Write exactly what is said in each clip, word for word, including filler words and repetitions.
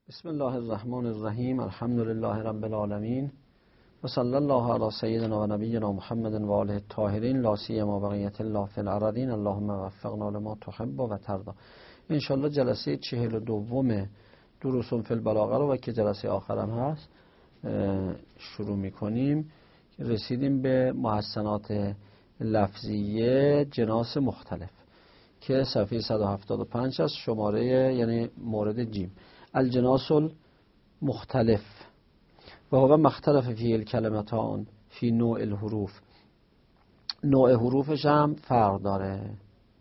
بسم الله الرحمن الرحیم. الحمد لله رب العالمین و صلی الله علی سیدنا و نبینا محمد و آله الطاهرین لا سیما بقیت الله فی الارضین. اللهم وفقنا لما تحب و ترضی. ان شاء الله جلسه چهل و دوم دروس فی البلاغه رو و که جلسه آخرم هست شروع میکنیم. رسیدیم به محسنات لفظیه جناس مختلف که صفحه صد و هفتاد و پنج است، شماره یعنی مورد جیم. الجناس المختلف و هو مختلف فی الکلمتان فی نوع الحروف. نوع حروفش هم فرق داره.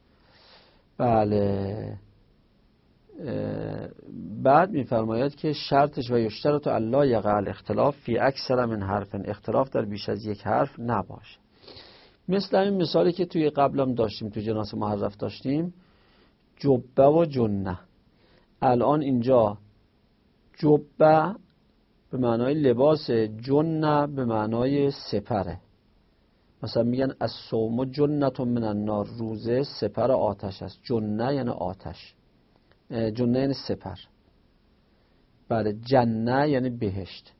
بله. بعد میفرماید که شرطش و یشترط الا یقع الاختلاف فی اکثر من حرف، اختلاف در بیش از یک حرف نباشه. مثل این مثالی که توی قبلم داشتیم، توی جناس محرف داشتیم، جبه و جنه. الان اینجا جبه به معنای لباس، جنه به معنای سپره. مثلا میگن الصوم جنة من النار، روزه سپر آتش است. جنه یعنی آتش، جنه یعنی سپر. بله. جنه یعنی بهشت.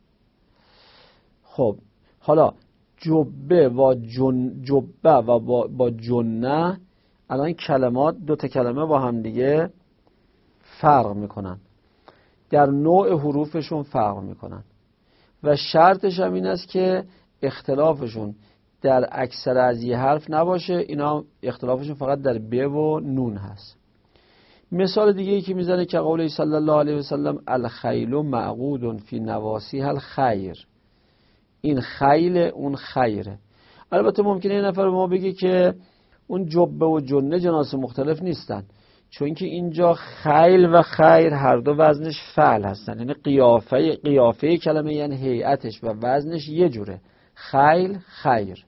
خب حالا جبه و جن جبه و با, با جنه، الان کلمات دو تا کلمه با هم دیگه فرق میکنن، در نوع حروفشون فرق میکنن و شرطش هم این است که اختلافشون در اکثر از یه حرف نباشه. اینا اختلافشون فقط در ب و نون هست. مثال دیگه ای که میزنه که قوله صلی الله علیه و سلم الخیل معقود فی نواسیها الخیر. این خیل اون خیره. البته ممکنه یه نفر به ما بگه که اون جبه و جنه جناس مختلف نیستن، چون که اینجا خیل و خیر هر دو وزنش فعل هستن، یعنی قیافه قیافه کلمه یعنی هیئتش و وزنش یه جوره. خیل خیر،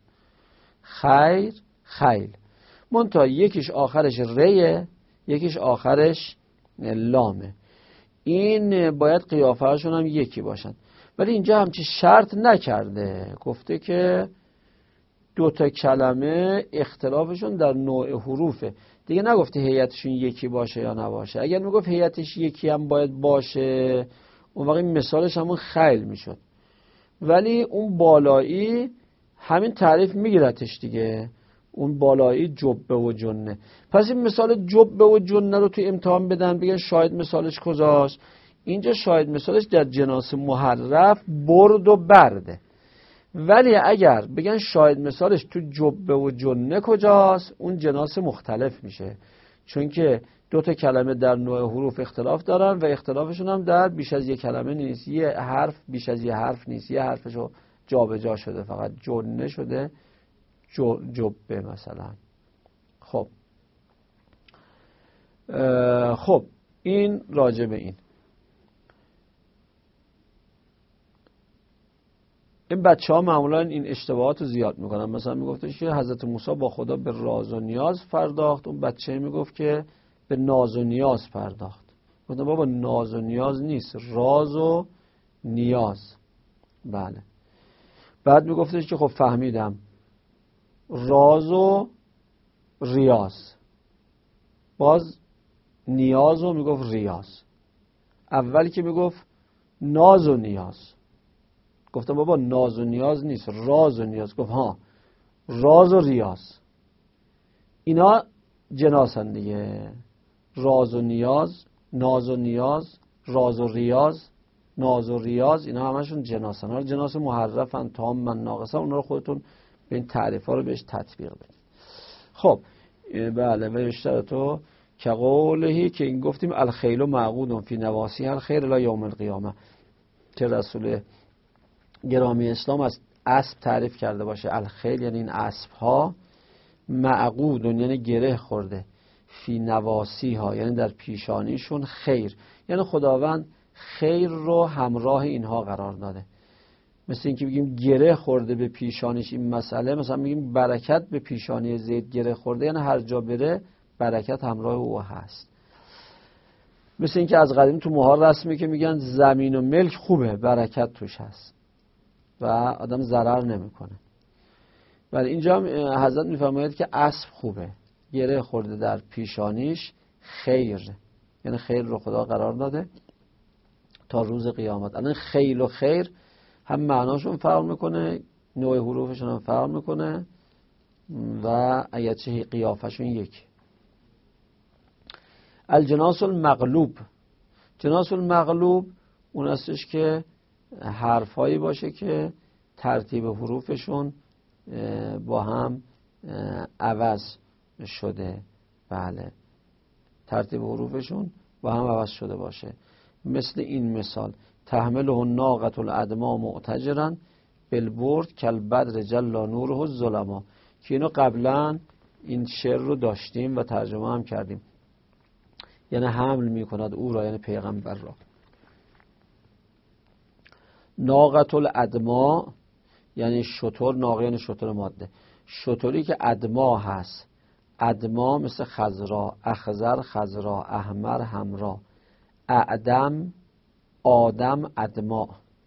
خیر خیل. منتها یکیش آخرش ریه، یکیش آخرش لامه. این باید قیافه هاشون هم یکی باشن. ولی اینجا همچی شرط نکرده، گفته که دو تا کلمه اختلافشون در نوع حروفه. دیگه نگفته هیئتشون یکی باشه یا نباشه. اگر میگفت هیئتش یکی هم باید باشه، اون وقت مثالش همون خیل میشد. ولی اون بالایی همین تعریف میگیرتش دیگه، اون بالایی جبه و جنه. پس این مثال جبه و جنه رو توی امتحان بدن بگن شاید مثالش کجاست. اینجا شاید مثالش در جناس محرف برد و برده. ولی اگر بگن شاید مثالش تو جبه و جنه کجاست، اون جناس مختلف میشه، چون که دو تا کلمه در نوع حروف اختلاف دارن و اختلافشون هم در بیش از یک کلمه نیست. یه حرف بیش از یه حرف نیست، یه حرفشو جابجا شده، فقط جنه شده جبه مثلا. خب خب این راجع به این. این بچه ها معمولا این اشتباهات رو زیاد میکنن. مثلا میگفتش که حضرت موسی با خدا به راز و نیاز پرداخت، اون بچه میگفت که به ناز و نیاز پرداخت. گفتم بابا ناز و نیاز نیست، راز و نیاز. بله. بعد میگفتش که خب فهمیدم، راز و ریاض. باز نیاز رو میگفت ریاض. اولی که میگفت ناز و نیاز، گفتم بابا ناز و نیاز نیست، راز و نیاز. گفت ها، راز و ریاض. اینا جناسن دیگه. راز و نیاز، ناز و نیاز، راز و ریاض، ناز و ریاض، اینا همشون جناسن. حالا جناس محرفن، تام من ناقصن. اونا رو خودتون به این تعریف ها رو بهش تطبیق بدید. خب بله. و اشترطو که قولهی که این گفتیم الخیل معقود فی نواسیها الخیر الی یوم القیامه، که رسول گرامی اسلام از اسب تعریف کرده باشه. الخیل یعنی این اسب ها، معقود یعنی گره خورده، فی نواسی ها یعنی در پیشانیشون، خیر یعنی خداوند خیر رو همراه اینها قرار داده. مثل این که بگیم گره خورده به پیشانیش این مسئله، مثلا میگیم برکت به پیشانی زید گره خورده، یعنی هر جا بره برکت همراه او هست. مثل این که از قدیم تو مهار رسمی که میگن زمین و ملک خوبه، برکت توش هست و آدم ضرر نمیکنه. ولی اینجا هم حضرت میفرماید که اسب خوبه، گره خورده در پیشانیش، خیر یعنی خیر رو خدا قرار داده. تا روز قیامت. الان خیل و خیر هم معناشون فرق میکنه، نوع حروفشون هم فرق میکنه و اگرچه قیافشون یک. الجناس المغلوب، جناس المغلوب اون هستش که حرفایی باشه که ترتیب حروفشون با هم عوض شده. بله، ترتیب حروفشون با هم عوض شده باشه. مثل این مثال: تحمله الناقة الادما معتجرا بالبرد کالبدر جلا نوره الظلما، که اینو قبلا این شعر رو داشتیم و ترجمه هم کردیم. یعنی حمل می کند او را، یعنی پیغمبر را. ناقة الادما یعنی شتر، ناقه یعنی شتر ماده، شتری که ادما هست. ادما مثل خضرا، اخضر خضرا، احمر حمرا. اعدم آدم ادما،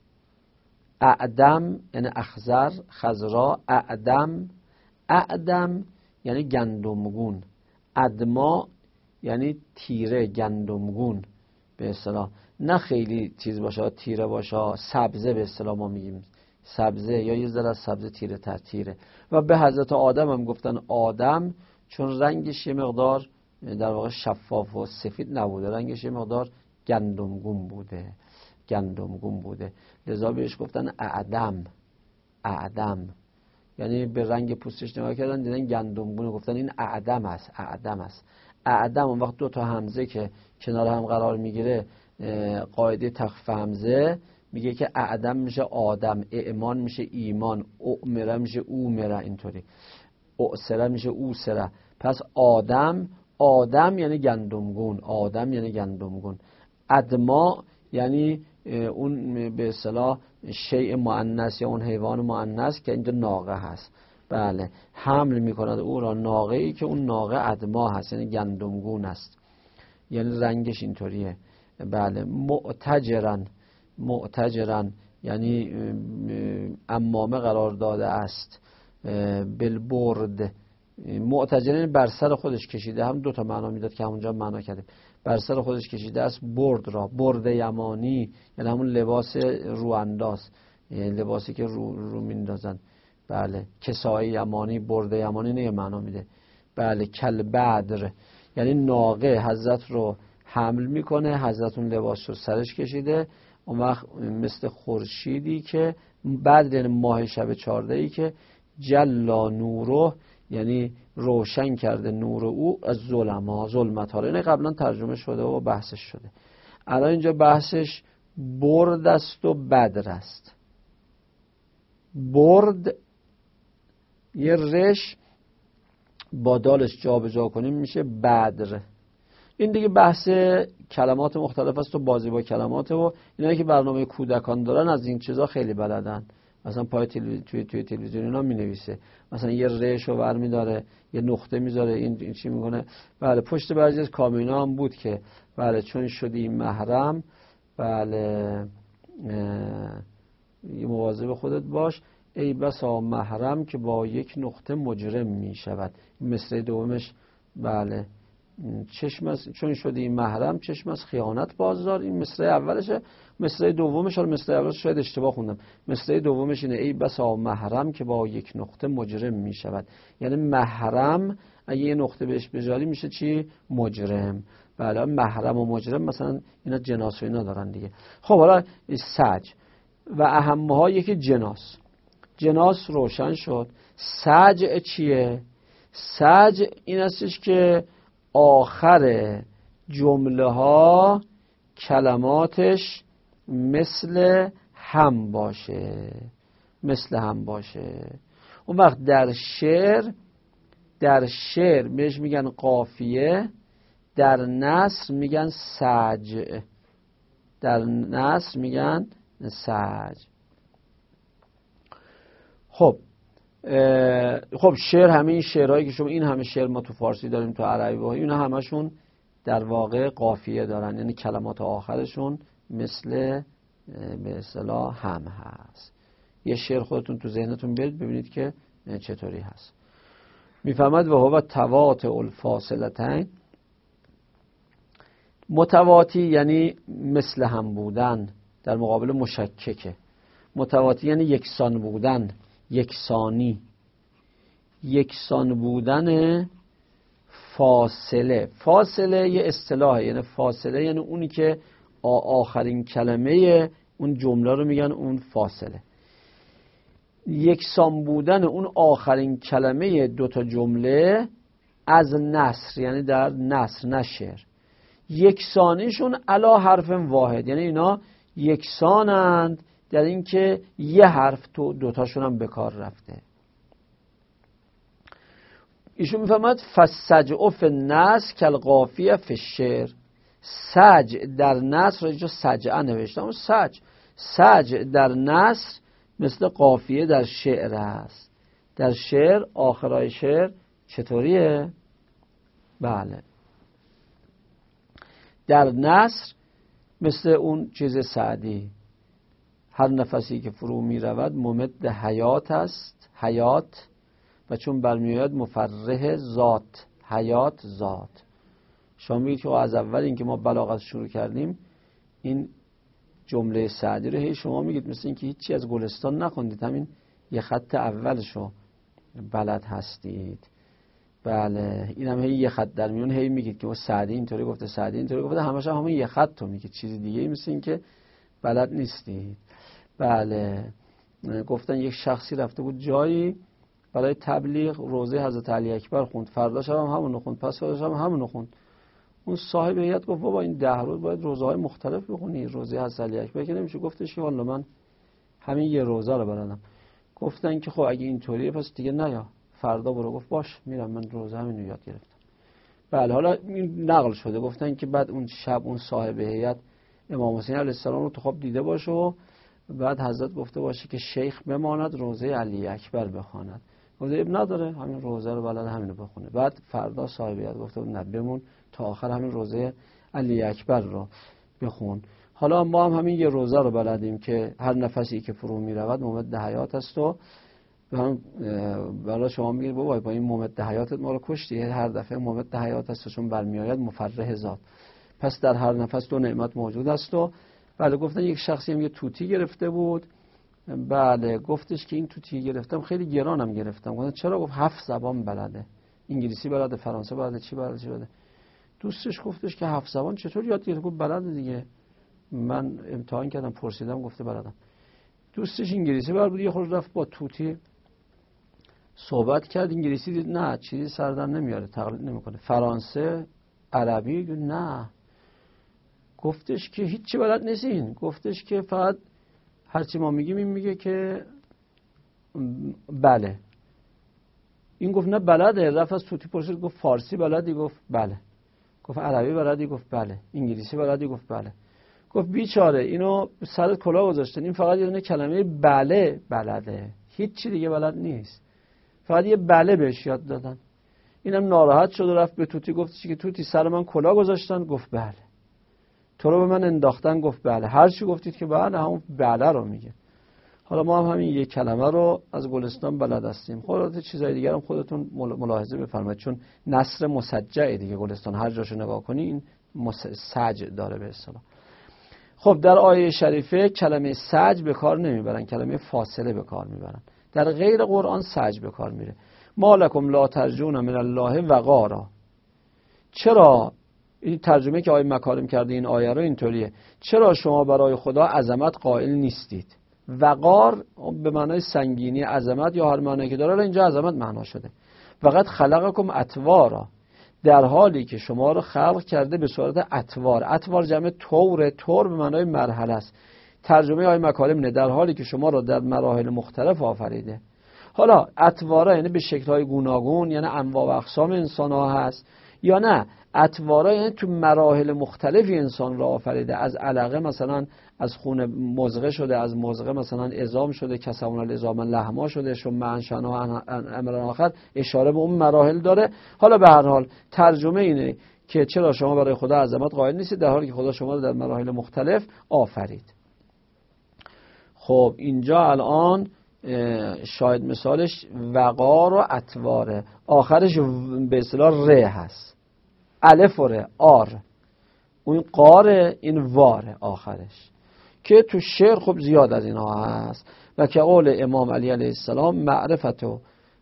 اعدم یعنی اخضر خضرا، اعدم اعدم یعنی گندمگون، ادما یعنی تیره گندمگون به اصطلاح، نه خیلی چیز باشه تیره باشه، سبزه به اصطلاح ما میگیم سبزه، یا یه ذره از سبزه تیره تر تیره. و به حضرت آدم هم گفتن آدم چون رنگش یه مقدار در واقع شفاف و سفید نبوده، رنگش یه مقدار گندمگون بوده گندمگون بوده لذا بهش گفتن اعدم. اعدم یعنی به رنگ پوستش نگاه کردن دیدن گندمگونه، گفتن این اعدم است. اعدم است اعدم اون وقت دو تا همزه که کنار هم قرار میگیره، قاعده تخفیف همزه میگه که اعدم میشه آدم، اعمان میشه ایمان، اؤمره میشه اومره، اینطوری اؤسره میشه اوسره. پس آدم، آدم یعنی گندمگون، آدم یعنی گندمگون. ادما یعنی اون به اصطلاح شیء مؤنث یا اون حیوان مؤنث که اینجا ناقه هست. بله، حمل میکند او را ناقه ای که اون ناقه ادما هست، یعنی گندمگون است، یعنی رنگش اینطوریه. بله، معتجرن، معتجرن یعنی امامه قرار داده است. بالبرد، معتجرن بر سر خودش کشیده، هم دو تا معنا میداد که همونجا معنا کردیم. بر سر خودش کشیده است برد را. برد یمانی یعنی همون لباس رو انداز، یعنی لباسی که رو, رو میندازن. بله، کسای یمانی، برد یمانی نه معنا میده. بله، کل بدر یعنی ناقه حضرت رو حمل میکنه، حضرت اون لباس رو سرش کشیده، اون وقت مثل خورشیدی که بدر یعنی ماه شب چهارده ای که جلا نوره یعنی روشن کرده نور او از ظلما، ظلمت ها. اینه قبلا ترجمه شده و بحثش شده. الان اینجا بحثش برد است و بدر است. برد یه رش با دالش جا به جا کنیم میشه بدر. این دیگه بحث کلمات مختلف است و بازی با کلمات، و اینا که برنامه کودکان دارن از این چیزا خیلی بلدن. مثلا پای تلویزیون، توی توی تلویزیون اینا مینویسه، مثلا یه رشو برمی داره، یه نقطه میذاره، این این چی میکنه. بله، پشت بعضی از کامینا هم بود که بله چون شدی محرم، بله مواظب خودت باش، ای بسا محرم که با یک نقطه مجرم میشود. مثل دومش بله چشم از چون شدی محرم چشم از خیانت بازدار. این مثل اولشه. مثل دومش، حالا مثل اولش شاید اشتباه خوندم، مثل دومش اینه ای بسا محرم که با یک نقطه مجرم می شود. یعنی محرم اگه یه نقطه بهش بذاری میشه چی؟ مجرم. بله، محرم و مجرم مثلا اینا جناس و اینا دارن دیگه. خب حالا سج و اهمها یکی جناس. جناس روشن شد. سج چیه؟ سج این استش که آخر جمله ها کلماتش مثل هم باشه، مثل هم باشه. اون وقت در شعر، در شعر بهش میگن قافیه، در نثر میگن سج، در نثر میگن سج. خب خب شعر، همه این شعرهایی که شما این همه شعر ما تو فارسی داریم، تو عربی و اینا همشون در واقع قافیه دارن، یعنی کلمات آخرشون مثل به اصطلاح هم هست. یه شعر خودتون تو ذهنتون برید ببینید که چطوری هست. میفهمد و هو توات الفاصلتین، متواتی یعنی مثل هم بودن، در مقابل مشککه. متواتی یعنی یکسان بودن، یکسانی. یکسان بودن فاصله. فاصله یه اصطلاحه، یعنی فاصله یعنی اونی که آخرین کلمه اون جمله رو میگن اون فاصله. یکسان بودن اون آخرین کلمه دوتا جمله از نثر، یعنی در نثر نه شعر. یکسانیشون علا حرف واحد، یعنی اینا یکسانند در اینکه یه حرف تو دوتاشون هم به کار رفته. ایشون میفهمد فسجع فی النثر کالقافیه فی الشعر. سجع در نثر، اینجا سجع نوشتم، سجع سجع در نثر مثل قافیه در شعر است. در شعر آخرای شعر چطوریه؟ بله، در نثر مثل اون چیز سعدی، هر نفسی که فرو می رود ممد حیات است، حیات، و چون برمیآید مفرح ذات، حیات ذات. شما میگید که از اول اینکه ما بلاغت شروع کردیم این جمله سعدی رو هی شما میگید مثل اینکه هیچی از گلستان نخوندید، همین یه خط اولشو بلد هستید. بله، این هم هی یه خط در میون هی میگید که سعدی اینطوری گفته، سعدی اینطوری گفته، همش هم همون یه خط رو میگید، چیز دیگه مثل اینکه بلد نیستید. بله، گفتن یک شخصی رفته بود جایی برای تبلیغ، روزه حضرت علی اکبر خوند، فردا شب هم همون رو خوند، پس فردا شب هم همون رو خوند. اون صاحب هیئت گفت بابا این ده روز باید روزه های مختلف بخونی، روزه حضرت علی اکبر که نمیشه. گفتش که والا من همین یه روزه رو بلدم. گفتن که خب اگه اینطوریه پس دیگه نیا، فردا برو. گفت باش میرم، من روزه همین رو یاد گرفتم. بله، حالا این نقل شده. گفتن که بعد اون شب اون صاحب هیئت امام حسین علیه السلام رو تو خواب دیده باشه و بعد حضرت گفته باشه که شیخ بماند روزه علی اکبر بخواند. گفته اب نداره، همین روزه رو بلد، همین رو بخونه. بعد فردا صاحب هیئت گفته نه بمون تا آخر همین روزه علی اکبر رو بخون. حالا ما هم همین یه روزه رو بلدیم که هر نفسی که فرو می رود ممد حیات است و هم برای شما میگید بابا با این ممد حیاتت ما رو کشتی، هر دفعه ممد حیات است چون برمیآید مفرح ذات، پس در هر نفس دو نعمت موجود است. و بله، گفتن یک شخصی هم یه توتی گرفته بود. بله، گفتش که این توتی گرفتم خیلی گرانم گرفتم. گفتن چرا؟ گفت هفت زبان بلده، انگلیسی بلده، فرانسه بلده، چی بلده چی بلده. دوستش گفتش که هفت زبان چطور یاد گرفت؟ گفت بلده دیگه، من امتحان کردم پرسیدم گفته بلدم. دوستش انگلیسی بلد بود، یه خورده رفت با توتی صحبت کرد، انگلیسی دید نه چیزی سردم نمیاره، تقلید نمیکنه. فرانسه، عربی، نه. گفتش که هیچی بلد نیستین. گفتش که فقط هرچی ما میگیم این میگه که بله. این گفت نه بلده. رفت از توتی پرسید، گفت فارسی بلدی؟ گفت بله. گفت عربی بلدی؟ گفت بله. انگلیسی بلدی؟ گفت بله. گفت بیچاره اینو سرت کلاه گذاشتن، این فقط یه دونه کلمه بله بلده، هیچی دیگه بلد نیست، فقط یه بله بهش یاد دادن. اینم ناراحت شد و رفت به توتی گفتش که توتی سر من کلاه گذاشتن؟ گفت بله. تو رو به من انداختن؟ گفت بله. هر چی گفتید که بله، همون بله رو میگه. حالا ما هم همین یک کلمه رو از گلستان بلد هستیم. خودتون چیزای دیگر هم خودتون ملاحظه بفرمایید، چون نثر مسجع دیگه گلستان هر جاشو نگاه کنی این سجع داره به اصطلاح. خب در آیه شریفه کلمه سجع به کار نمیبرن، کلمه فاصله به کار میبرن. در غیر قرآن سجع به کار میره. ما لکم لا ترجون من الله وقارا. چرا این ترجمه که آیه مکارم کرده این آیه رو اینطوریه، چرا شما برای خدا عظمت قائل نیستید؟ وقار به معنای سنگینی، عظمت یا هر معنی که داره، اینجا عظمت معنا شده. فقط خلقکم اطوارا، در حالی که شما رو خلق کرده به صورت اطوار. اطوار جمع طور، طور به معنای مرحله است. ترجمه آیه مکارم نه، در حالی که شما رو در مراحل مختلف آفریده. حالا اطوارا یعنی به شکل‌های گوناگون، یعنی انواع و اقسام انسان‌ها هست، یا نه اطوارا یعنی تو مراحل مختلفی انسان را آفریده. از علقه مثلا از خون مزغه شده، از مزغه مثلا عظام شده، کسونا العظام لحما شده، شما منشنا امر آخر اشاره به اون مراحل داره. حالا به هر حال ترجمه اینه که چرا شما برای خدا عظمت قائل نیستید در حالی که خدا شما رو در مراحل مختلف آفرید. خب اینجا الان شاید مثالش وقار و اطواره، آخرش به اصطلاح ر هست، الف و ر، آر. اون قاره، این واره آخرش، که تو شعر خب زیاد از اینها هست. و که قول امام علی علیه السلام معرفتو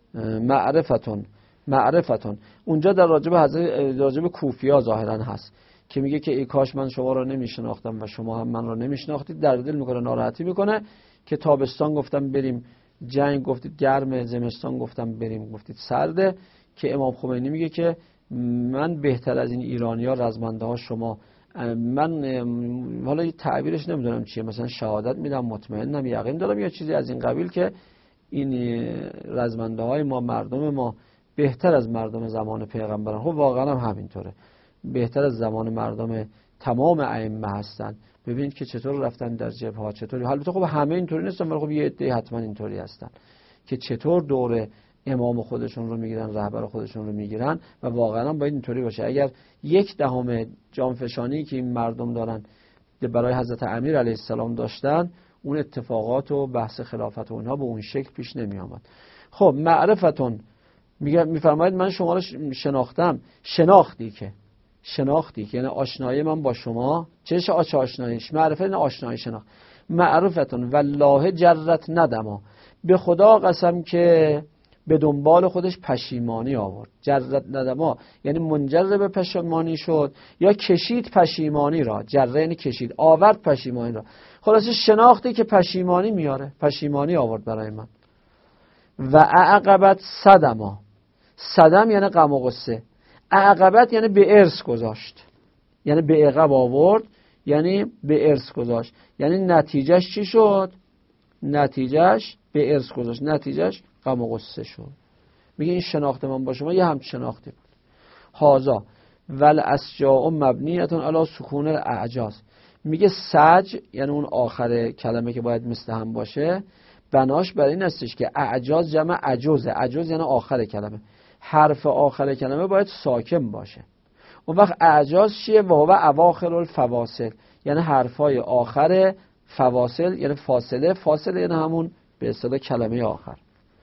معرفتون معرفتون اونجا در راجب حضرت راجب کوفیا ظاهرا هست که میگه که ای کاش من شما رو نمیشناختم و شما هم من رو نمیشناختید. در دل میکنه، ناراحتی میکنه که تابستان گفتم بریم جنگ گفتید گرمه، زمستان گفتم بریم گفتید سرده. که امام خمینی میگه که من بهتر از این ایرانی‌ها رزمنده ها شما، من حالا تعبیرش نمیدونم چیه، مثلا شهادت میدم، مطمئنم، یقین دارم یا چیزی از این قبیل، که این رزمنده های ما، مردم ما بهتر از مردم زمان پیغمبران. خب واقعا هم همینطوره، بهتر از زمان مردم تمام ائمه هستن. ببینید که چطور رفتن در جبهه، چطوری. البته خب همه اینطوری نیستن، ولی خب یه عده حتما اینطوری هستن که چطور دور امام خودشون رو میگیرن، رهبر خودشون رو میگیرن. و واقعا باید اینطوری باشه. اگر یک دهم جانفشانی که این مردم دارن برای حضرت امیر علیه السلام داشتن، اون اتفاقات و بحث خلافت و اونها به اون شکل پیش نمی آمد. خب معرفتون میگه، میفرماید من شما رو شناختم. شناختی که شناختی که یعنی آشنایی من با شما. چه آچه آشناییش؟ معرفت این آشنایی، شناخت. معرفتون والله جرت ندما، به خدا قسم که به دنبال خودش پشیمانی آورد. جرت ندما یعنی منجر به پشیمانی شد، یا کشید پشیمانی را. جره یعنی کشید، آورد پشیمانی را. خلاصه شناختی که پشیمانی میاره، پشیمانی آورد برای من. و اعقبت صدما، صدم یعنی غم و غصه، اعقبت یعنی به ارث گذاشت، یعنی به عقب آورد، یعنی به ارث گذاشت. یعنی نتیجهش چی شد؟ نتیجهش به ارث گذاشت، نتیجهش غم و غصه شد. میگه این شناخت من با شما یه هم شناختی بود. هازا ول اسجاء مبنیتون علی سکون الاعجاز. میگه سج یعنی اون آخر کلمه که باید مثل هم باشه، بناش برای این هستش که اعجاز جمع عجوزه. عجوز یعنی آخر کلمه، حرف آخر کلمه باید ساکن باشه. اون وقت اعجاز چیه؟ و هو اواخر الفواصل، یعنی حرفای آخر فواصل، یعنی فاصله. فاصله یعنی همون به اصطلاح کلمه آخر.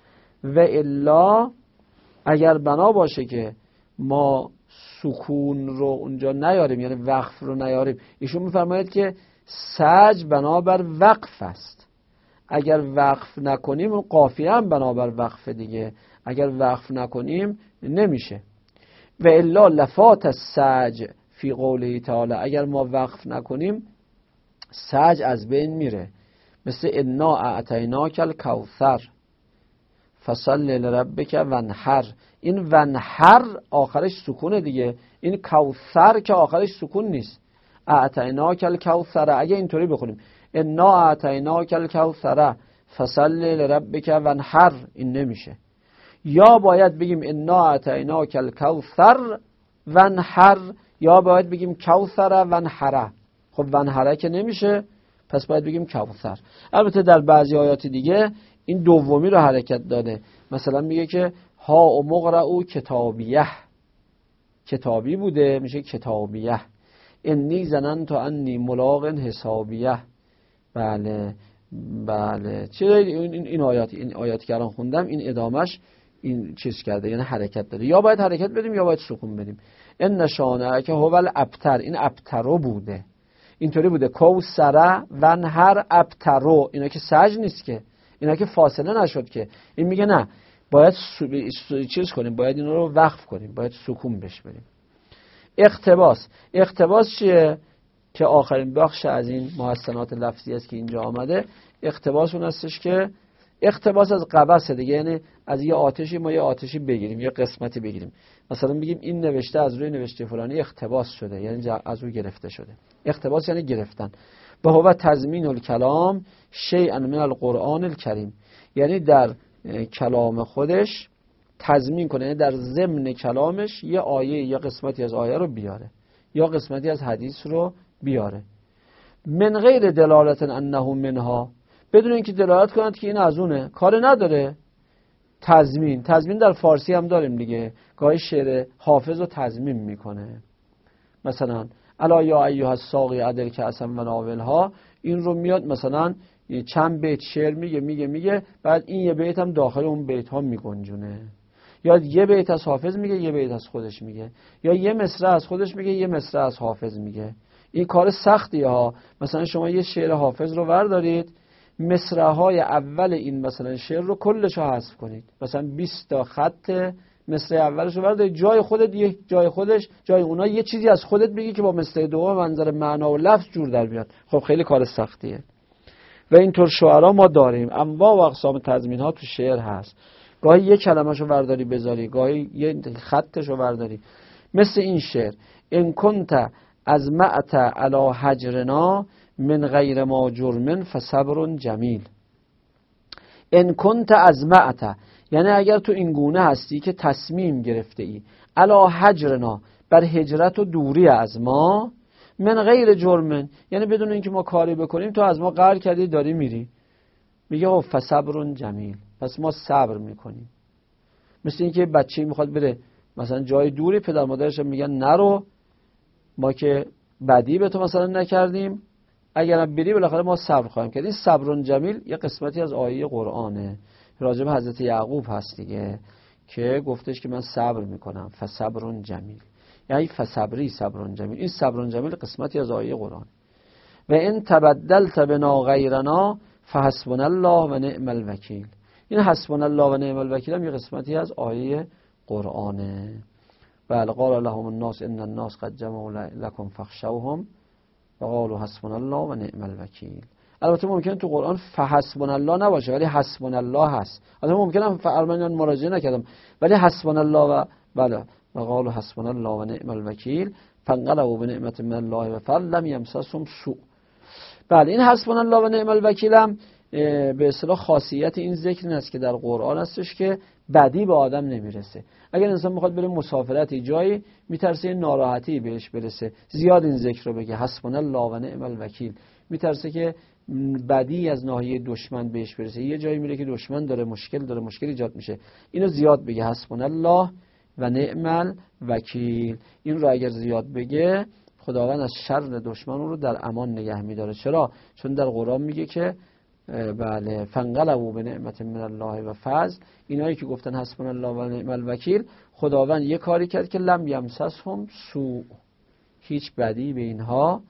و الا اگر بنا باشه که ما سکون رو اونجا نیاریم، یعنی وقف رو نیاریم، ایشون میفرماید که سج بنابر وقف است. اگر وقف نکنیم، اون قافیه هم بنابر وقف دیگه، اگر وقف نکنیم نمیشه. و الا لفات السج فی قوله تعالی، اگر ما وقف نکنیم سج از بین میره. مثل انا اعطیناک الکوثر فصل لربک وانحر. این وانحر آخرش سکونه دیگه، این کوثر که آخرش سکون نیست. اعطیناک الکوثر، اگه اینطوری بخونیم انا اعطیناک الکوثر فصل لربک وانحر، این نمیشه. یا باید بگیم انا اعطیناک الکوثر وانحر، یا باید بگیم کوثر وانحر. خب وانحر که نمیشه، پس باید بگیم کوثر. البته در بعضی آیات دیگه این دومی رو حرکت داده. مثلا میگه که ها و مقرعو کتابیه، کتابی بوده میشه کتابیه. انی ظننت انی ملاق حسابیه. بله بله چرا این این آیات این آیاتی که الان خوندم این ادامش این چیز کرده، یعنی حرکت داده. یا باید حرکت بدیم یا باید سکون بدیم. ان نشانه که هو الابتر، این ابترو بوده، اینطوری بوده کوثر وانحر ابترو. اینا که سج نیست که، اینا که فاصله نشد که. این میگه نه، باید چیز کنیم، باید اینا رو وقف کنیم، باید سکون بش بدیم. اقتباس، اقتباس چیه؟ که آخرین بخش از این محسنات لفظی است که اینجا آمده. اقتباس اون هستش که اقتباس از قبسه دیگه، یعنی از یه آتشی ما یه آتشی بگیریم، یه قسمتی بگیریم. مثلا بگیم این نوشته از روی نوشته فلانی اقتباس شده، یعنی از روی گرفته شده. اقتباس یعنی گرفتن. به هو تضمین الکلام شیئا من القرآن الکریم، یعنی در کلام خودش تضمین کنه، یعنی در ضمن کلامش یه آیه یا قسمتی از آیه رو بیاره یا قسمتی از حدیث رو بیاره. من غیر دلالت انه منها، بدون اینکه دلالت کند که این از اونه. کار نداره. تضمین، تضمین در فارسی هم داریم دیگه، گاهی شعر حافظ رو تضمین میکنه. مثلا الا یا ایها الساقی عدل که اصلا و ناولها، این رو میاد مثلا چند بیت شعر میگه میگه میگه بعد این یه بیت هم داخل اون بیت ها میگنجونه. یا یه بیت از حافظ میگه، یه بیت از خودش میگه، یا یه مصرع از خودش میگه، یه مصرع از حافظ میگه. این کار سختیه ها. مثلا شما یه شعر حافظ رو وردارید، مصرع‌های اول این مثلا شعر رو کلش رو حذف کنید، مثلا بیست تا خط مصرع اولش رو وردارید، جای خودت یه جای خودش جای اونا یه چیزی از خودت بگی که با مصرع دوم منظر معنا و لفظ جور در بیاد. خب خیلی کار سختیه. و اینطور شعرا ما داریم، انواع و اقسام تضمین ها تو شعر هست. گاهی یه کلمه‌شو ورداری بذاری، گاهی یه خطشو ورداری. مثل این شعر: ان کنت از معت علی هجرنا من غیر ما جرم فصبر جمیل. ان کنت از معت، یعنی اگر تو این گونه هستی که تصمیم گرفته ای، علی هجرنا، بر هجرت و دوری از ما، من غیر جرم، یعنی بدون اینکه ما کاری بکنیم تو از ما قهر کردی داری میری، میگه خب فصبر جمیل، پس ما صبر میکنیم. مثل اینکه بچه‌ای میخواد بره مثلا جای دوری، پدر مادرش میگن نرو، ما که بدی به تو مثلا نکردیم، اگرم بری بالاخره ما صبر خواهیم کرد. این صبر جمیل یه قسمتی از آیه قرآنه، راجع به حضرت یعقوب هست دیگه، که گفتش که من صبر میکنم، فصبر جمیل، یعنی فصبری صبر جمیل. این صبر جمیل قسمتی از آیه قرآن. و ان تبدلت بنا غیرنا فحسبنا الله و نعم الوکیل. این حسبنا الله و نعم الوکیل هم یه قسمتی از آیه قرآنه. بله، قال لهم الناس ان الناس قد جمعوا لكم فاخشوهم و قالوا حسبنا الله و نعم الوکیل. البته ممکنه تو قرآن فحسبنا الله نباشه ولی حسبنا الله هست. البته ممکنه فرمانیان مراجعه نکردم ولی حسبنا الله و بله و قالوا حسبنا الله و نعم الوکیل فانقلبوا بنعمت من الله و فضل لم یمسسهم سوء. بله، این حسبنا الله و نعم الوکیل هم به اصطلاح خاصیت این ذکر این است که در قرآن هستش که بدی به آدم نمیرسه. اگر انسان میخواد بره مسافرتی جایی، میترسه ناراحتی بهش برسه، زیاد این ذکر رو بگه حسبنا الله و نعم الوکیل. میترسه که بدی از ناحیه دشمن بهش برسه، یه جایی میره که دشمن داره مشکل داره مشکل ایجاد میشه، اینو زیاد بگه حسبنا الله و نعم الوکیل. این رو اگر زیاد بگه خداوند از شر دشمن رو در امان نگه میداره. چرا؟ چون در قرآن میگه که بله فانقلبوا بنعمت من الله و فضل، اینایی که گفتن حسبنا الله و نعم الوکیل، خداوند یه کاری کرد که لم یمسسهم سوء، هیچ بدی به اینها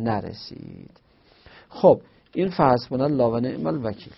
نرسید. خب این فحسبنا الله و نعم الوکیل.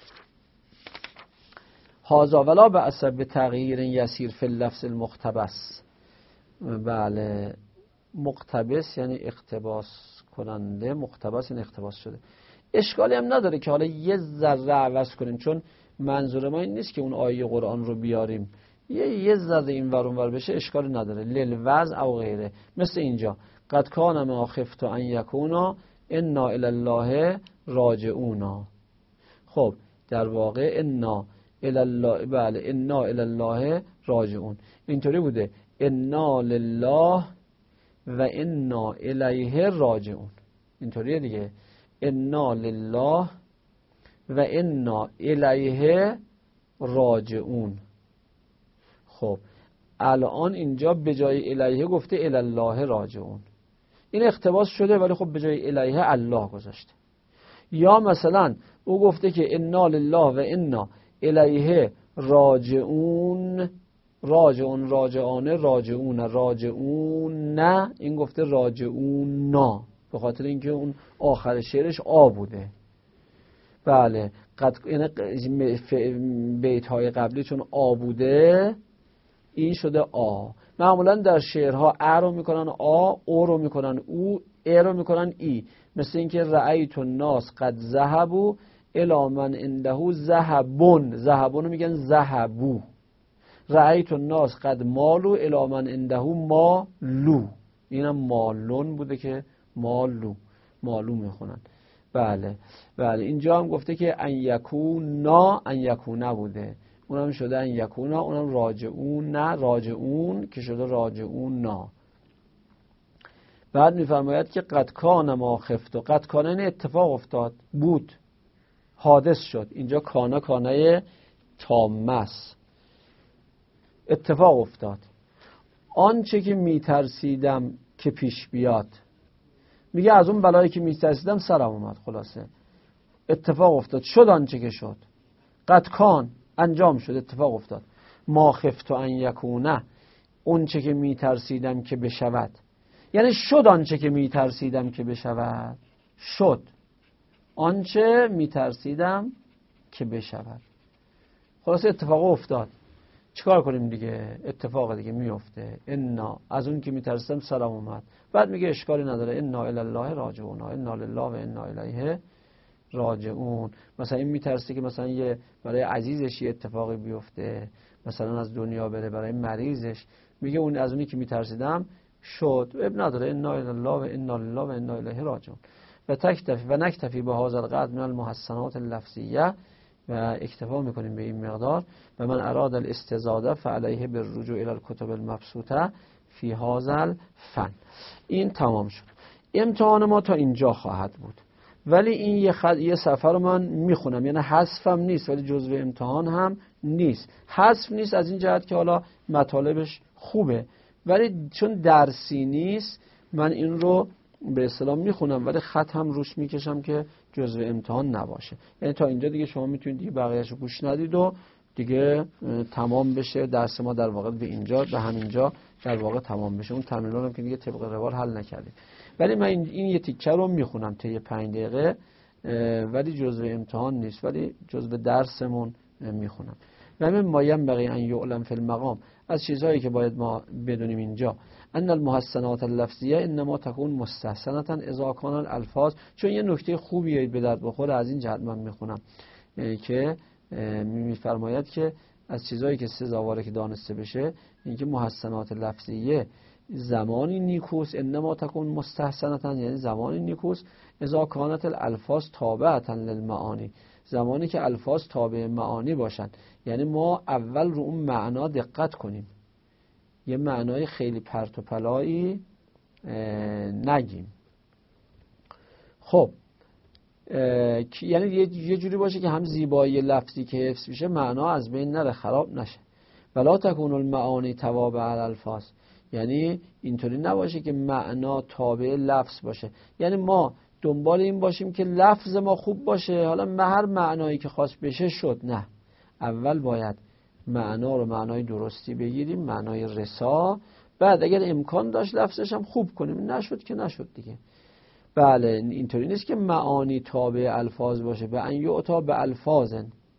هذا ولا بأس بتغییر یسیر فی اللفظ المقتبس. بله، مقتبس یعنی اقتباس کننده، مقتبس این اقتباس شده. اشکالی هم نداره که حالا یه ذره عوض کنیم، چون منظور ما این نیست که اون آیه قرآن رو بیاریم، یه یه ذره این ور اون ور بشه اشکالی نداره، للوضع او غیره. مثل اینجا قد کان ما خفت ان یکونا انا الی الله راجعونا. خب در واقع انا الی الله، بله انا الی الله راجعون، اینطوری بوده انا لله و انا الیه راجعون، اینطوریه دیگه، انا لله و انا الیه راجعون. خب الان اینجا به جای الیه گفته الی الله راجعون، این اقتباس شده ولی خب به جای الیه الله گذاشته. یا مثلا او گفته که انا لله و انا الیه راجعون، راجعون راجعانه راجعون راجعون نه، این گفته راجعون نه، به خاطر اینکه اون آخر شعرش آ بوده. بله قد این بیت های قبلی چون آ بوده این شده آ. معمولا در شعرها ا رو میکنن آ، او رو میکنن او، ا رو میکنن ای. مثل اینکه رأیت الناس قد ذهبوا الی من عنده ذهبون، ذهبون رو میگن ذهبو. رأیت الناس قد مالو الی من عنده مالو، اینم مالون بوده که مالو مالو میخونن. بله بله اینجا هم گفته که ان یکونا، ان یکونا بوده، اونم شده ان یکونا، اونم راجعون نه راجعون که شده راجعون نا. بعد میفرماید که قد کان ما خفت، و قد کان این اتفاق افتاد، بود، حادث شد. اینجا کانا کانه تامه است، اتفاق افتاد. آنچه که میترسیدم که پیش بیاد، میگه از اون بلایی که میترسیدم سرم اومد، خلاصه اتفاق افتاد، شد آنچه که شد. قد کان انجام شد، اتفاق افتاد. ما خفت ان یکونه، اون چه که میترسیدم که بشود، یعنی شد آنچه که میترسیدم که بشود. شد آنچه میترسیدم که بشود. خلاص اتفاق افتاد، چیکار کنیم دیگه؟ اتفاق دیگه میفته. انا، از اون که میترسیدم سرم اومد. بعد میگه اشکالی نداره، انا الی الله راجعون، انا لله و انا الیه راجعون. مثلا این میترسه که مثلا یه برای عزیزش یه اتفاقی بیفته، مثلا از دنیا بره، برای مریضش، میگه اون از اونی که میترسیدم شد، اب نداره، انا الی الله و انا لله و انا الیه راجعون. و تکتفی و نکتفی به هذا القدر من المحسنات اللفظیه، و اکتفا میکنیم به این مقدار. و من اراد الاستزاده فعلیه بالرجوع الی الکتب المبسوطه فی هذا الفن. این تمام شد. امتحان ما تا اینجا خواهد بود، ولی این یه خط یه صفحه رو من میخونم، یعنی حذفم نیست ولی جزء امتحان هم نیست. حذف نیست از این جهت که حالا مطالبش خوبه، ولی چون درسی نیست من این رو به اصطلاح میخونم ولی خط هم روش میکشم که جزء امتحان نباشه. یعنی تا اینجا دیگه شما میتونید دیگه بقیه‌اشو گوش ندید و دیگه تمام بشه درس ما. در واقع به اینجا به همینجا در واقع تمام بشه. اون تمرینات هم که دیگه طبق روال حل نکردیم، ولی من این, این یه تیکه رو میخونم طی پنج دقیقه، ولی جزء امتحان نیست ولی جزء درسمون میخونم. و من مایم بقی ان یعلم فی المقام، از چیزهایی که باید ما بدونیم اینجا، ان المحسنات اللفظیه انما تكون مستحسنه اذا كان الالفاظ. چون یه نکته خوبیه به درد بخوره، از این جهت من میخونم که میفرماید که از چیزهایی که سزاواره که دانسته بشه اینکه محسنات لفظیه زمانی نیکوست، انما تكون مستحسنه، یعنی زمانی نیکوست اذا كانت الالفاظ تابعه للمعانی، زمانی که الفاظ تابع معانی باشن. یعنی ما اول رو اون معنا دقت کنیم، یه معنای خیلی پرت و پلایی نگیم. خب یعنی یه جوری باشه که هم زیبایی لفظی که حفظ میشه معنا از بین نره، خراب نشه. ولا تکون المعانی تابع الالفاظ، یعنی اینطوری نباشه که معنا تابع لفظ باشه. یعنی ما دنبال این باشیم که لفظ ما خوب باشه، حالا هر معنایی که خواست بشه شد. نه، اول باید معنا رو معنای درستی بگیریم، معنای رسا، بعد اگر امکان داشت لفظش هم خوب کنیم، نشد که نشد دیگه. بله اینطوری نیست که معانی تابع الفاظ باشه. به ان یعطا به الفاظ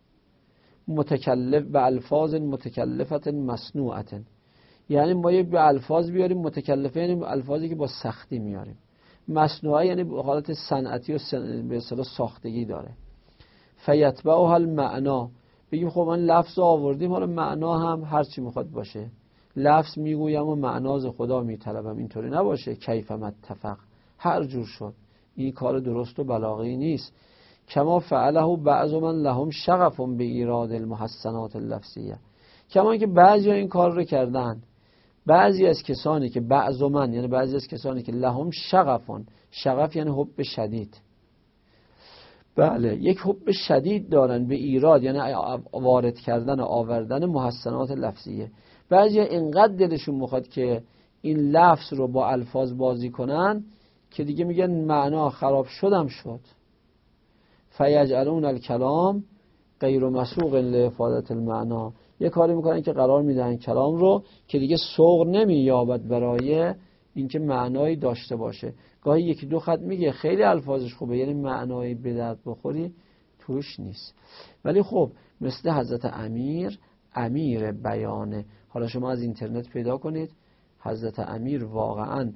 متکلف به الفاظ متکلفت مصنوعت، یعنی ما یه به الفاظ بیاریم متکلفه، یعنی الفاظی که با سختی میاریم، مصنوعه یعنی حالت صنعتی و سن... به اصطلاح ساختگی داره. فیتبعها المعنا، بگیم خب من لفظ آوردیم حالا معنا هم هر چی میخواد باشه، لفظ میگویم و معناز خدا میطلبم. اینطوری نباشه کیف متفق هر جور شد، این کار درست و بلاغی نیست. کما فعله بعض من لهم شغف به ایراد المحسنات اللفظیه، کما که بعضی این کار رو کردن، بعضی از کسانی که بعض من یعنی بعضی از کسانی که لهم شغفون، شغف یعنی حب شدید، بله یک حب شدید دارن به ایراد یعنی وارد کردن و آوردن محسنات لفظیه. بعضی اینقدر دلشون میخواد که این لفظ رو با الفاظ بازی کنن که دیگه میگن معنا خراب شدم شد. فیجعلون الکلام غیر مسوق لافادة المعنا، یه کاری میکنن که قرار میدن کلام رو که دیگه سوق نمییابد برای اینکه معنایی داشته باشه. گاهی یکی دو خط میگه خیلی الفاظش خوبه، یعنی معنایی به درد بخوری توش نیست. ولی خب مثل حضرت امیر، امیر بیانه، حالا شما از اینترنت پیدا کنید، حضرت امیر واقعا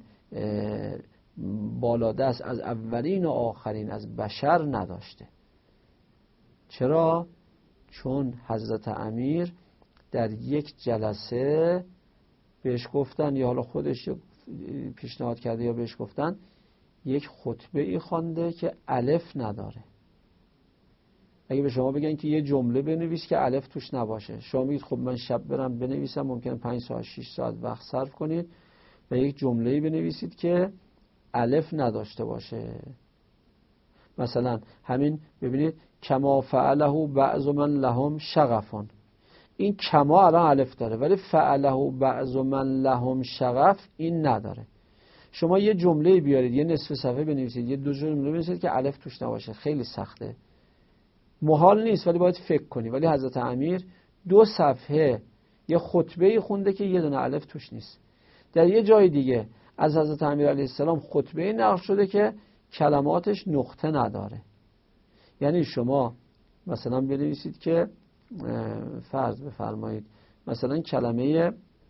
بالادست از اولین و آخرین از بشر نداشته. چرا؟ چون حضرت امیر در یک جلسه بهش گفتن، یا حالا خودش پیشنهاد کرده یا بهش گفتن یک خطبه ای خوانده که الف نداره. اگه به شما بگن که یه جمله بنویس که الف توش نباشه، شما میگید خب من شب برم بنویسم، ممکنه پنج ساعت شش ساعت وقت صرف کنید و یک جمله‌ای بنویسید که الف نداشته باشه. مثلا همین ببینید کما فعله بعض من لهم شغفون، این کما الان الف داره ولی فعله بعض من لهم شغف این نداره. شما یه جمله بیارید، یه نصف صفحه بنویسید، یه دو جمله بنویسید که الف توش نباشه، خیلی سخته، محال نیست ولی باید فکر کنی. ولی حضرت امیر دو صفحه یه خطبه خونده که یه دونه الف توش نیست. در یه جای دیگه از حضرت امیر علیه السلام خطبه نقل شده که کلماتش نقطه نداره. یعنی شما مثلا بنویسید که فرض بفرمایید مثلا کلمه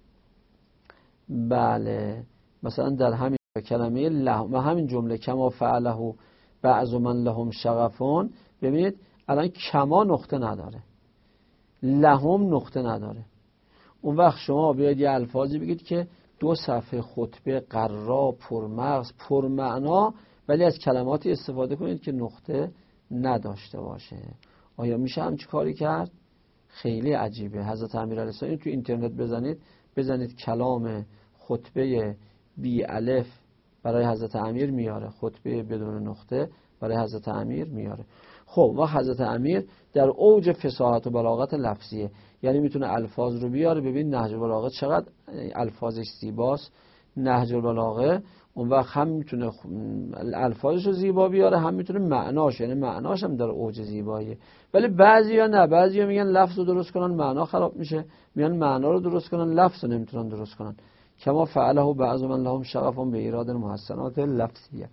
بله مثلا در همین کلمه لهم و همین جمله کما فعله بعض من لهم شغفون، ببینید الان کما نقطه نداره، لهم نقطه نداره. اون وقت شما بیاید یه الفاظی بگید که دو صفحه خطبه قرا پرمغز پرمعنا، ولی از کلماتی استفاده کنید که نقطه نداشته باشه. آیا میشه همچین کاری کرد؟ خیلی عجیبه. حضرت امیرعلیه السلام تو اینترنت بزنید بزنید کلام خطبه بی الف برای حضرت امیر میاره، خطبه بدون نقطه برای حضرت امیر میاره. خب و حضرت امیر در اوج فصاحت و بلاغت لفظیه، یعنی میتونه الفاظ رو بیاره. ببین نهج البلاغه چقدر الفاظش زیباست. نهج البلاغه اون وقت هم میتونه الفاظش رو زیبا بیاره، هم میتونه معناش، یعنی معناش هم در اوج زیباییه. ولی بعضیا نه، بعضیا میگن لفظ رو درست کنن معنا خراب میشه، میگن معنا رو درست کنن لفظ رو نمیتونن درست کنن. کما فعله بعض من لهم شغفون به ایراد المحسنات لفظیه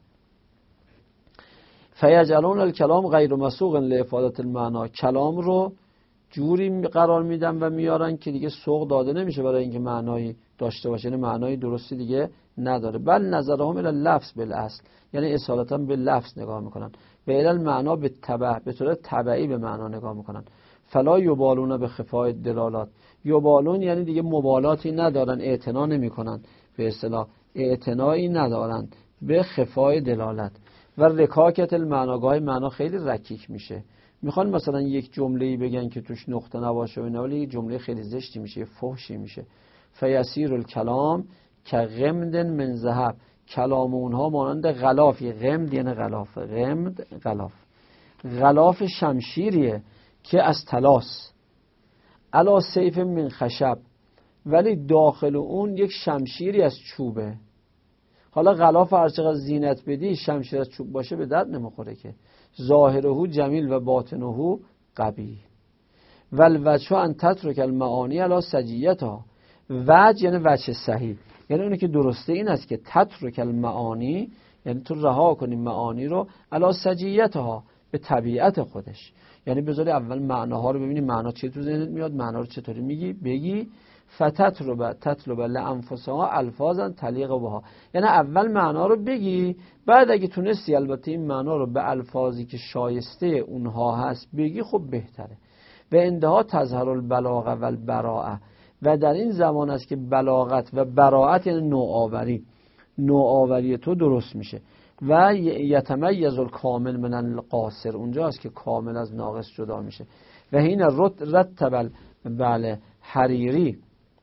فیجعلون الکلام غیر مسوغ لافاده المعنا، کلام رو جوری قرار میدن و میارن که دیگه سوق داده نمیشه برای اینکه معنایی داشته باشه، یعنی معنای درستی دیگه نداره. بل نظرهم الی لفظ بالاصل، یعنی اصالتا به لفظ نگاه میکنن، به علل معنا به تبع، به طور تبعی به معنا نگاه میکنن. فلا یبالون به خفای دلالات، یبالون یعنی دیگه مبالاتی ندارن، اعتنا نمیکنن، به اصطلاح اعتنایی ندارن به خفای دلالت. و رکاکت المعناگاه، معنا خیلی رکیک میشه. میخوان مثلا یک جمله‌ای بگن که توش نقطه نباشه و اینا، ولی یک جمله خیلی زشتی میشه، فحشی میشه. فیسیر الکلام که غمد من ذهب، کلام اونها مانند غلافی، غمد یعنی غلاف، غمد غلاف، غلاف شمشیریه که از طلاس، علی سیف من خشب، ولی داخل اون یک شمشیری از چوبه. حالا غلاف هر چقدر زینت بدی، شمشیر از چوب باشه به درد نمیخوره که. ظاهره جمیل و باطنه قبیح. والوجه ان تترک المعانی علی سجیتها، وجه یعنی وجه صحیح، یعنی اونی که درسته این است که تترک المعانی، یعنی تو رها کنی معانی رو، علی سجیتها، به طبیعت خودش، یعنی بذاری اول معناها رو ببینی معنا چی تو ذهنت میاد، معنا رو چطوری میگی بگی. فتطلب تطلب لانفسها الفاظا تلیق بها، یعنی اول معنا رو بگی، بعد اگه تونستی البته این معنا رو به الفاظی که شایسته اونها هست بگی، خب بهتره. به انتها تظهر البلاغه و البراءه، و در این زمان است که بلاغت و براءت یعنی نوآوری، نوآوری تو درست میشه. و یتمیز الکامل من القاصر، اونجا است که کامل از ناقص جدا میشه. و هین رتب بله حریری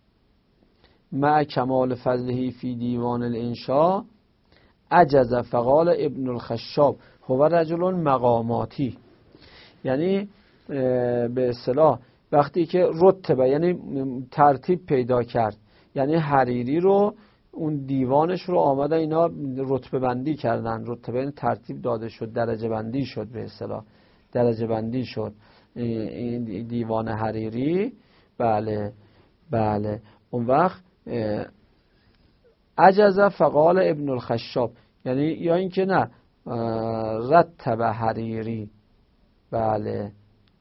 مع کمال فضله فی دیوان الانشاء عجز فقال ابن الخشاب هو رجل مقاماتی، یعنی به اصطلاح وقتی که رتبه یعنی ترتیب پیدا کرد، یعنی حریری رو اون دیوانش رو آمده اینا رتبه بندی کردن، رتبه یعنی ترتیب داده شد، درجه بندی شد، به اصطلاح درجه بندی شد این دیوان حریری. بله بله اون وقت عجز فقال ابن الخشاب، یعنی یا این که نه رتب حریری، بله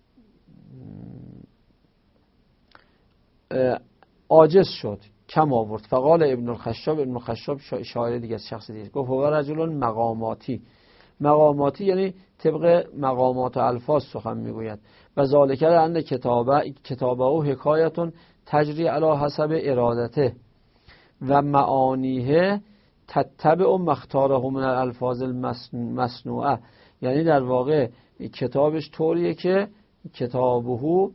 عاجز شد، کم آورد. فقال ابن الخشاب، ابن الخشاب شاعر دیگه، شخص دیگه، گفت هو رجل مقاماتی، مقاماتی یعنی طبق مقامات و الفاظ سخن میگوید. و ذالک لأن کتابه کتابه و حکایتون تجری علی حسب ارادته و معانیه تتبع مختاره من الالفاظ المصنوعه، یعنی در واقع کتابش طوریه که کتابه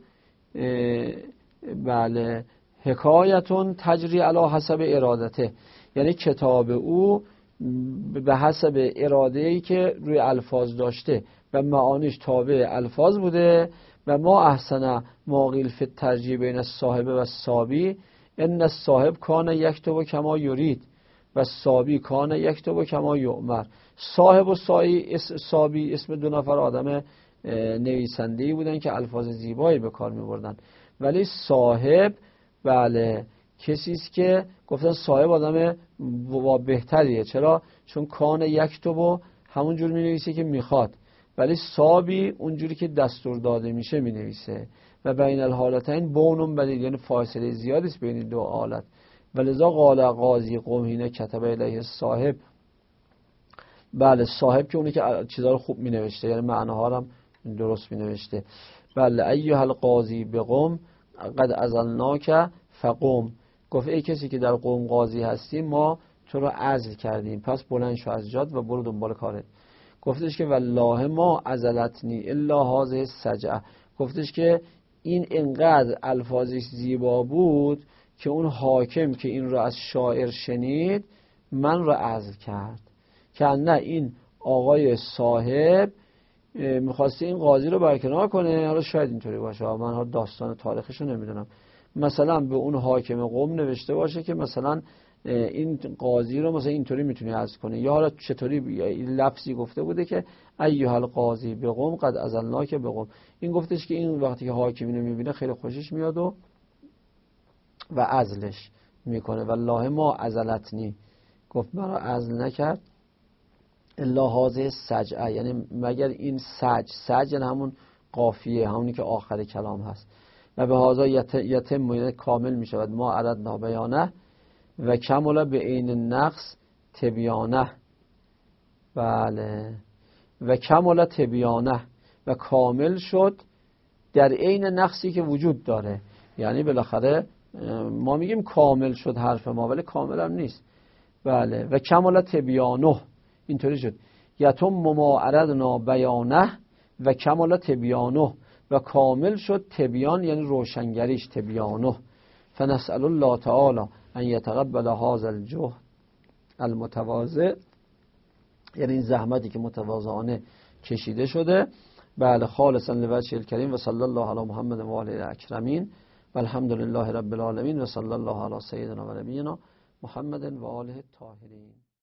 بله حکایتون تجری علی حسب ارادته، یعنی کتاب او به حسب اراده‌ای که روی الفاظ داشته و معانیش تابع الفاظ بوده. و ما احسن ما قیل فی الترجیح بین الصاحب و الصابی ان الصاحب کان یکتب کما یرید و الصابی کان یکتب کما یؤمر. صاحب و صابی اسم دو نفر آدم نویسنده‌ای بودن که الفاظ زیبایی به کار می‌بردن، ولی صاحب بله کسی است که گفتن صاحب آدم بهتریه. چرا؟ چون کان یکتب همون جور می‌نویسه که میخواد، ولی صابی اونجوری که دستور داده میشه مینویسه. و بین الحالتین بونم بدید، یعنی فاصله زیادی است بین دو حالت. ولذا قال قاضی قوم حین کتب الیه صاحب، بله صاحب که اونی که چیزا رو خوب مینوشته، یعنی معناها رو هم درست مینوشته. بله ایها القاضی بقوم قد ازلناک فقوم، گفت ای کسی که در قوم قاضی هستی ما تو رو عزل کردیم، پس بلند شو از جات و برو دنبال کارت. گفتش که والله ما عزلتنی الا هذه السجعه، گفتش که این انقدر الفاظش زیبا بود که اون حاکم که این رو از شاعر شنید من رو عزل کرد. که نه این آقای صاحب میخواسته این قاضی رو برکنار کنه، حالا شاید اینطوری باشه، من ها داستان تاریخش رو نمیدونم، مثلا به اون حاکم قوم نوشته باشه که مثلا این قاضی رو مثلا اینطوری میتونی عزل کنه، یا حالا چطوری لفظی گفته بوده که ایها القاضی بقوم قد ازلناک بقوم، این گفتش که این وقتی که حاکم اینو میبینه خیلی خوشش میاد و و عزلش میکنه. والله ما عزلتنی، گفت مرا عزل نکرد الا هذه السجعه، یعنی مگر این سج، سج یعنی همون قافیه، همونی که آخر کلام هست. و به هذا یتم یعنی کامل میشود ما اردنا بیانه و کمل به عین نقص تبیانه. بله و کمل تبیانه، و کامل شد در عین نقصی که وجود داره. یعنی بالاخره ما میگیم کامل شد حرف ما، ولی کامل هم نیست. بله و کمل تبیانه، اینطوری شد یتم ما اردنا بیانه و کمل تبیانه، و کامل شد تبیان یعنی روشنگریش تبیانه. فنسأل الله تعالی ان یتقبل هذا الجهد المتواضع، یعنی این زحمتی که متواضعانه کشیده شده، بله خالصا لوجه الکریم. و صلی الله علی محمد و آله الاکرمین و الحمد لله رب العالمین و صلی الله علی سیدنا و نبینا محمد و آله الطاهرین.